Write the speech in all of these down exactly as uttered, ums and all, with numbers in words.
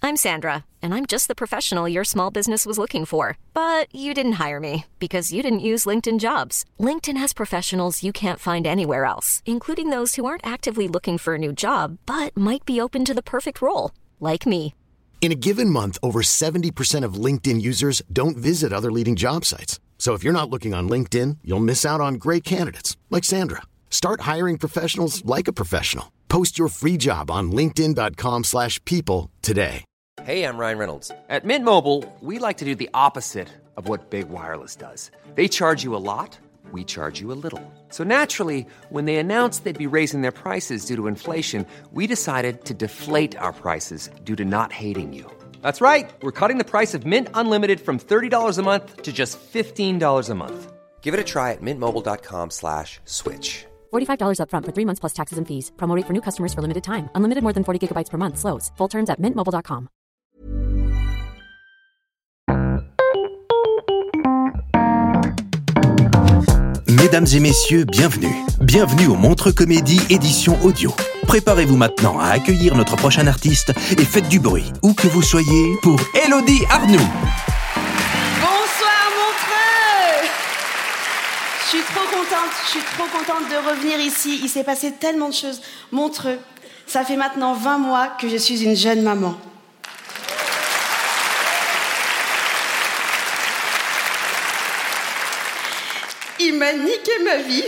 I'm Sandra, and I'm just the professional your small business was looking for. But you didn't hire me because you didn't use LinkedIn Jobs. LinkedIn has professionals you can't find anywhere else, including those who aren't actively looking for a new job, but might be open to the perfect role, like me. In a given month, over seventy percent of LinkedIn users don't visit other leading job sites. So if you're not looking on LinkedIn, you'll miss out on great candidates like Sandra. Start hiring professionals like a professional. Post your free job on linkedin.com slash people today. Hey, I'm Ryan Reynolds. At Mint Mobile, we like to do the opposite of what Big Wireless does. They charge you a lot, we charge you a little. So naturally, when they announced they'd be raising their prices due to inflation, we decided to deflate our prices due to not hating you. That's right. We're cutting the price of Mint Unlimited from thirty dollars a month to just fifteen dollars a month. Give it a try at mintmobile.com slash switch. forty-five dollars up front for three months plus taxes and fees. Promo rate for new customers for limited time. Unlimited more than forty gigabytes per month. Slows full terms at mint mobile dot com. Mesdames et messieurs, bienvenue. Bienvenue au Montreux Comédie édition audio. Préparez-vous maintenant à accueillir notre prochain artiste et faites du bruit, où que vous soyez, pour Élodie Arnoux. Bonsoir Montreux. Je suis trop contente, je suis trop contente de revenir ici. Il s'est passé tellement de choses. Montreux, ça fait maintenant vingt mois que je suis une jeune maman. Il m'a niqué ma vie.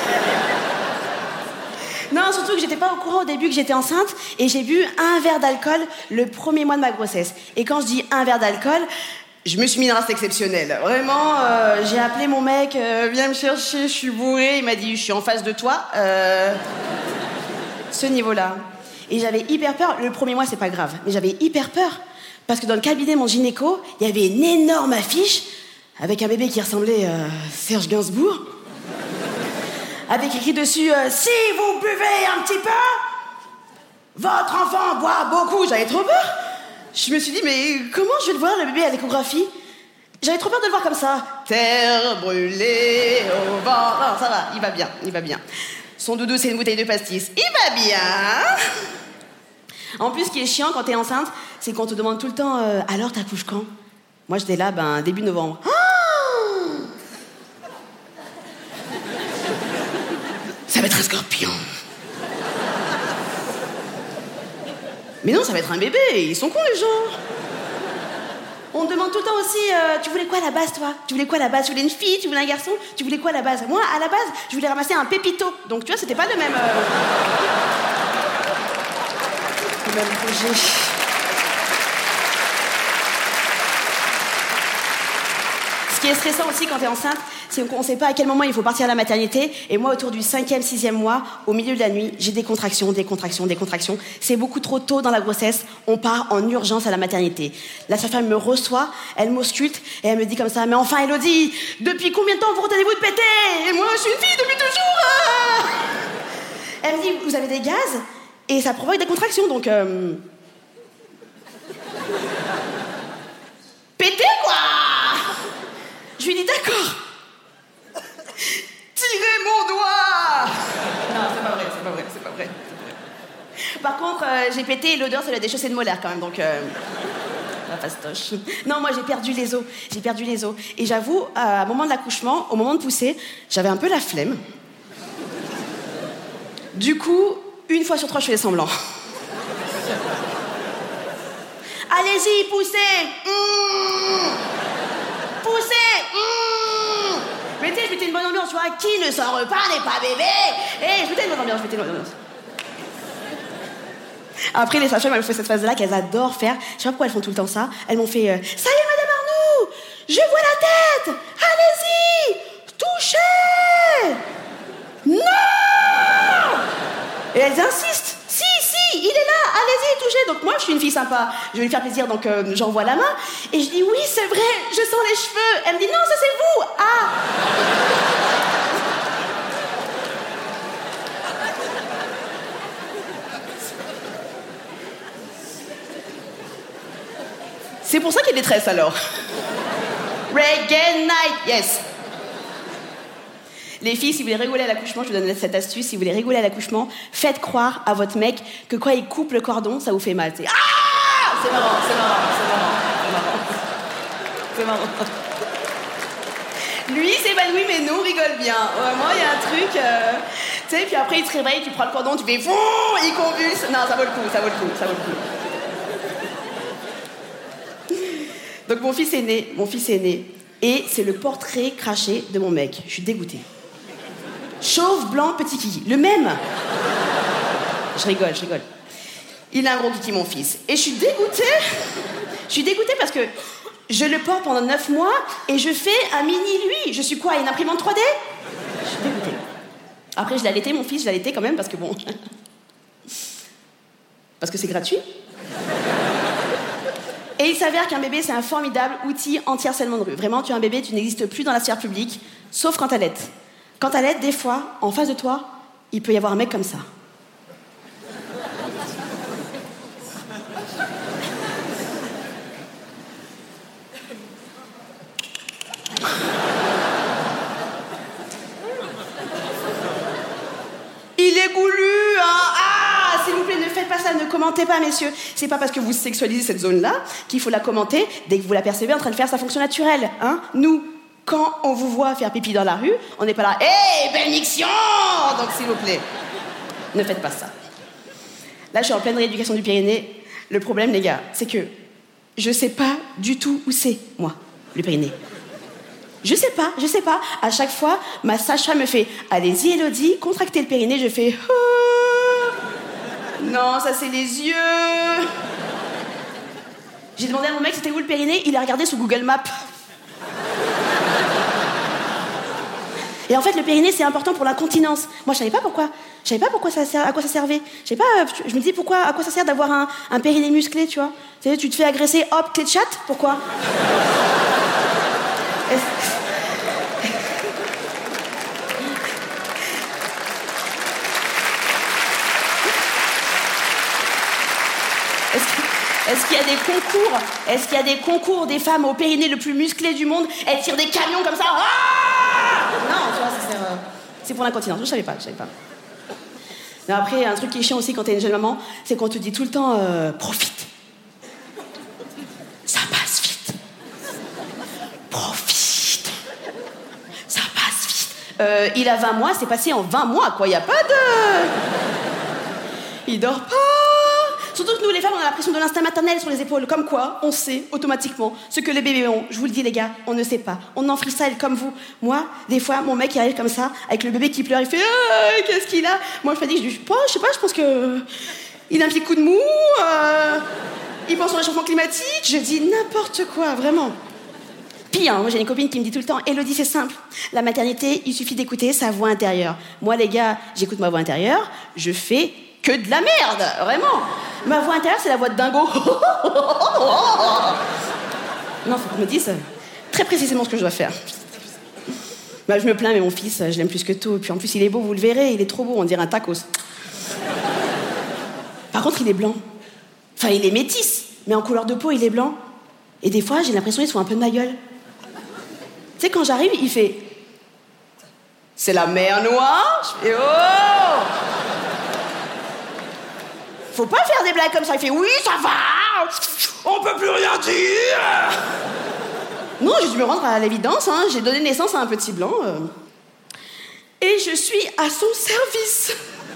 Non, surtout que j'étais pas au courant au début que j'étais enceinte et j'ai bu un verre d'alcool le premier mois de ma grossesse. Et quand je dis un verre d'alcool, je me suis mis dans un race exceptionnel. Vraiment, euh, j'ai appelé mon mec, euh, viens me chercher, je suis bourrée. Il m'a dit, je suis en face de toi. Euh... Ce niveau-là. Et j'avais hyper peur. Le premier mois, c'est pas grave, mais j'avais hyper peur parce que dans le cabinet de mon gynéco, il y avait une énorme affiche avec un bébé qui ressemblait à Serge Gainsbourg, avec écrit dessus euh, « Si vous buvez un petit peu, votre enfant boit beaucoup ». J'avais trop peur. Je me suis dit « Mais comment je vais le voir, le bébé, à l'échographie ?» J'avais trop peur de le voir comme ça. Terre brûlée au vent. Non, ça va, il va bien, il va bien. Son doudou, c'est une bouteille de pastis. Il va bien. En plus, ce qui est chiant quand t'es enceinte, c'est qu'on te demande tout le temps euh, « Alors, t'accouches quand ?» Moi, j'étais là, ben, début novembre. Ah, ça va être un scorpion. Mais non, ça va être un bébé. Ils sont cons, les gens. On me demande tout le temps aussi, euh, tu voulais quoi à la base, toi? Tu voulais quoi à la base? Tu voulais une fille? Tu voulais un garçon? Tu voulais quoi à la base? Moi, à la base, je voulais ramasser un pépito. Donc, tu vois, c'était pas le même... Euh... le même projet. Ce qui est stressant aussi quand t'es enceinte, c'est qu'on ne sait pas à quel moment il faut partir à la maternité. Et moi, autour du cinquième, sixième mois, au milieu de la nuit, j'ai des contractions, des contractions, des contractions. C'est beaucoup trop tôt dans la grossesse. On part en urgence à la maternité. La sage-femme me reçoit, elle m'ausculte et elle me dit comme ça « Mais enfin, Élodie, depuis combien de temps vous retenez-vous de péter? Et moi, je suis une fille depuis toujours ah !» Elle me dit « Vous avez des gaz et ça provoque des contractions, donc... Euh... péter, quoi !» Je lui dis d'accord. Tirez mon doigt. Non, c'est pas vrai, c'est pas vrai, c'est pas vrai. Par contre, euh, j'ai pété et l'odeur, ça l'a déchaussé de molaire quand même, donc... Euh... La fastoche. Non, moi, j'ai perdu les os. J'ai perdu les os. Et j'avoue, à un moment de l'accouchement, au moment de pousser, j'avais un peu la flemme. Du coup, une fois sur trois, je faisais semblant. Allez-y, poussez. Mmh. Poussez. Mmh. Mais tu sais, je mettais une bonne ambiance, tu vois. Qui ne sort pas n'est pas bébé. Et je mettais une bonne ambiance, je mettais une bonne ambiance. Après, les sages-femmes, elles font cette phase-là qu'elles adorent faire. Je sais pas pourquoi elles font tout le temps ça. Elles m'ont fait euh, « Ça y est, Madame Arnoux, je vois la tête. Allez-y, touchez. Non !» Et elles insistent. « Si, si, il est là, allez-y, touchez. » Donc moi, je suis une fille sympa. Je vais lui faire plaisir, donc euh, j'envoie la main. Et je dis « Oui, c'est vrai, je sens les cheveux. » Elle me dit « Non, ça c'est vous. » Ah. C'est pour ça qu'il y a des tresses, alors. Reggae night, yes. Les filles, si vous voulez rigoler à l'accouchement, je vous donne cette astuce. Si vous voulez rigoler à l'accouchement, faites croire à votre mec que quand il coupe le cordon, ça vous fait mal. C'est ah, c'est marrant, c'est marrant, c'est marrant, c'est marrant. C'est marrant. Lui, il s'évanouit, mais nous, on rigole bien. Vraiment, il y a un truc... Euh... Tu sais, puis après, il se réveille, tu prends le cordon, tu fais... Fou, il convulse. Non, ça vaut le coup, ça vaut le coup, ça vaut le coup. Donc, mon fils est né, mon fils est né. Et c'est le portrait craché de mon mec. Je suis dégoûtée. Chauve, blanc, petit kiki. Le même. Je rigole, je rigole. Il a un gros kiki, mon fils. Et je suis dégoûtée. Je suis dégoûtée parce que je le porte pendant neuf mois et je fais un mini lui. Je suis quoi, une imprimante trois D? Je suis dégoûtée. Après, je l'ai allaité, mon fils, je l'ai allaité quand même parce que bon... parce que c'est gratuit. Et il s'avère qu'un bébé, c'est un formidable outil anti-harcèlement de rue. Vraiment, tu as un bébé, tu n'existes plus dans la sphère publique, sauf quand t'allaites. Quand t'allaites, des fois, en face de toi, il peut y avoir un mec comme ça. Il est goulu, hein. Ah, s'il vous plaît, ne faites pas ça, ne commentez pas, messieurs. C'est pas parce que vous sexualisez cette zone-là qu'il faut la commenter dès que vous la percevez en train de faire sa fonction naturelle, hein. Nous, quand on vous voit faire pipi dans la rue, on n'est pas là, hé, hey, belle miction. Donc, s'il vous plaît, ne faites pas ça. Là, je suis en pleine rééducation du périnée. Le problème, les gars, c'est que je sais pas du tout où c'est, moi, le périnée. Je sais pas, je sais pas. À chaque fois, ma sage-femme me fait « Allez-y, Élodie, contractez le périnée. » Je fais oh. « Non, ça, c'est les yeux. » J'ai demandé à mon mec c'était où le périnée. Il a regardé sur Google Maps. Et en fait, le périnée, c'est important pour l'incontinence. Moi, je savais pas pourquoi. Je savais pas pourquoi ça sert, à quoi ça servait. Je savais pas. Je me dis pourquoi, à quoi ça sert d'avoir un, un périnée musclé, tu vois. Tu sais, tu te fais agresser, hop, clé de chatte. Pourquoi? Est-ce... Est-ce, que, est-ce qu'il y a des concours? Est-ce qu'il y a des concours des femmes au périnée le plus musclé du monde? Elles tirent des camions comme ça. Ah non, tu vois, ça sert, euh, c'est pour l'incontinence. Je savais pas, je savais pas. Mais après, un truc qui est chiant aussi quand t'es une jeune maman, c'est qu'on te dit tout le temps euh, profite. Ça passe vite. Profite. Ça passe vite. Euh, il a vingt mois, c'est passé en vingt mois, quoi. Y a pas de... Il dort pas. Surtout que nous, les femmes, on a la pression de l'instinct maternel sur les épaules. Comme quoi, on sait automatiquement ce que les bébés ont. Je vous le dis, les gars, on ne sait pas. On en freestyle comme vous. Moi, des fois, mon mec, il arrive comme ça, avec le bébé qui pleure, il fait ah, qu'est-ce qu'il a? Moi, je me dis, je dis pas, je sais pas, je pense que... Il a un petit coup de mou, euh... il pense au réchauffement climatique. Je dis n'importe quoi, vraiment. Pire, hein, moi j'ai une copine qui me dit tout le temps Élodie, c'est simple. La maternité, il suffit d'écouter sa voix intérieure. Moi, les gars, j'écoute ma voix intérieure, je fais que de la merde, vraiment. Ma voix intérieure, c'est la voix de dingo. Non, faut qu'on me dise très précisément ce que je dois faire. Bah, je me plains, mais mon fils, je l'aime plus que tout. Puis en plus, il est beau, vous le verrez, il est trop beau, on dirait un tacos. Par contre, il est blanc. Enfin, il est métis, mais en couleur de peau, il est blanc. Et des fois, j'ai l'impression qu'il se fout un peu de ma gueule. Tu sais, quand j'arrive, il fait... C'est la mer Noire? Je fais oh! Faut pas faire des blagues comme ça. Il fait oui, ça va. On peut plus rien dire. Non, j'ai dû me rendre à l'évidence. Hein. J'ai donné naissance à un petit blanc. Euh... Et je suis à son service.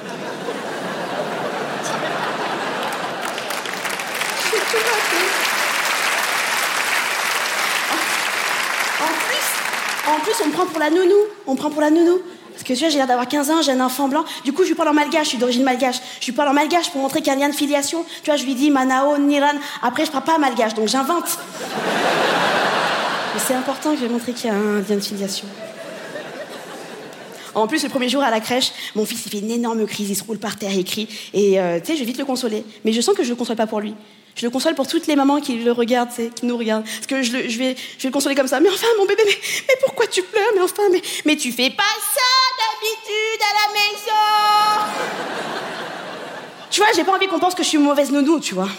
J'ai tout raté. En plus, en plus, on me prend pour la nounou. On me prend pour la nounou. Parce que tu vois, j'ai l'air d'avoir quinze ans, j'ai un enfant blanc. Du coup, je lui parle en malgache, je suis d'origine malgache. Je lui parle en malgache pour montrer qu'il y a un lien de filiation. Tu vois, je lui dis Manao, Niran. Après, je parle pas malgache, donc j'invente. Mais c'est important que je vais montrer qu'il y a un lien de filiation. En plus, le premier jour à la crèche, mon fils, il fait une énorme crise, il se roule par terre, il crie. Et euh, tu sais, je vais vite le consoler. Mais je sens que je le console pas pour lui. Je le console pour toutes les mamans qui le regardent, tu sais, qui nous regardent. Parce que je, le, je, vais, je vais le consoler comme ça. Mais enfin, mon bébé, mais, mais pourquoi tu pleures? Mais enfin, mais, mais tu fais pas ça d'habitude à la maison. Tu vois, j'ai pas envie qu'on pense que je suis une mauvaise nounou, tu vois.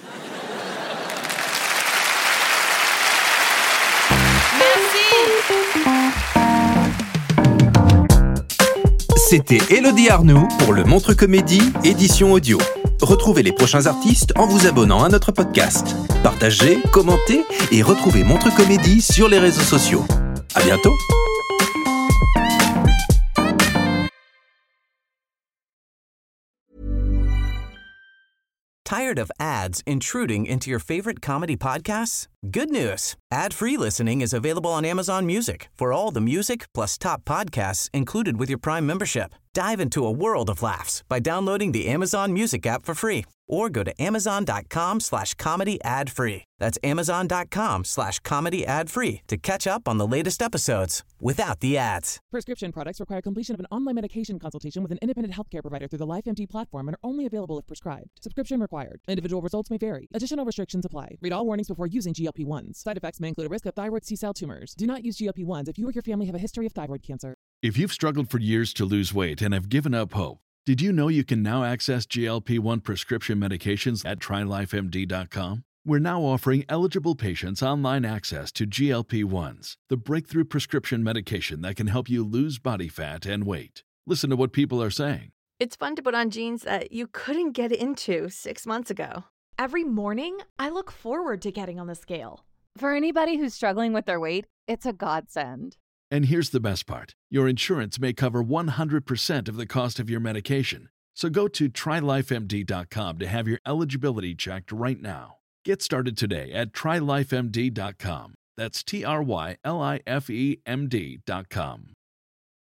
Merci. C'était Élodie Arnoux pour le Montre Comédie, édition audio. Retrouvez les prochains artistes en vous abonnant à notre podcast. Partagez, commentez et retrouvez Montre Comédie sur les réseaux sociaux. À bientôt. Tired of ads intruding into your favorite comedy podcasts? Good news. Ad-free listening is available on Amazon Music for all the music plus top podcasts included with your Prime membership. Dive into a world of laughs by downloading the Amazon Music app for free or go to amazon.com slash comedy ad free. That's amazon.com slash comedy ad free to catch up on the latest episodes without the ads. Prescription products require completion of an online medication consultation with an independent healthcare provider through the LifeMD platform and are only available if prescribed. Subscription required. Individual results may vary. Additional restrictions apply. Read all warnings before using G L P one s. Side effects may include a risk of thyroid C-cell tumors. Do not use G L P one s if you or your family have a history of thyroid cancer. If you've struggled for years to lose weight and have given up hope, did you know you can now access G L P one prescription medications at try life M D dot com? We're now offering eligible patients online access to G L P ones, the breakthrough prescription medication that can help you lose body fat and weight. Listen to what people are saying. It's fun to put on jeans that you couldn't get into six months ago. Every morning, I look forward to getting on the scale. For anybody who's struggling with their weight, it's a godsend. And here's the best part. Your insurance may cover one hundred percent of the cost of your medication. So go to try life M D dot com to have your eligibility checked right now. Get started today at try life M D dot com. That's T R Y L I F E M D dot com.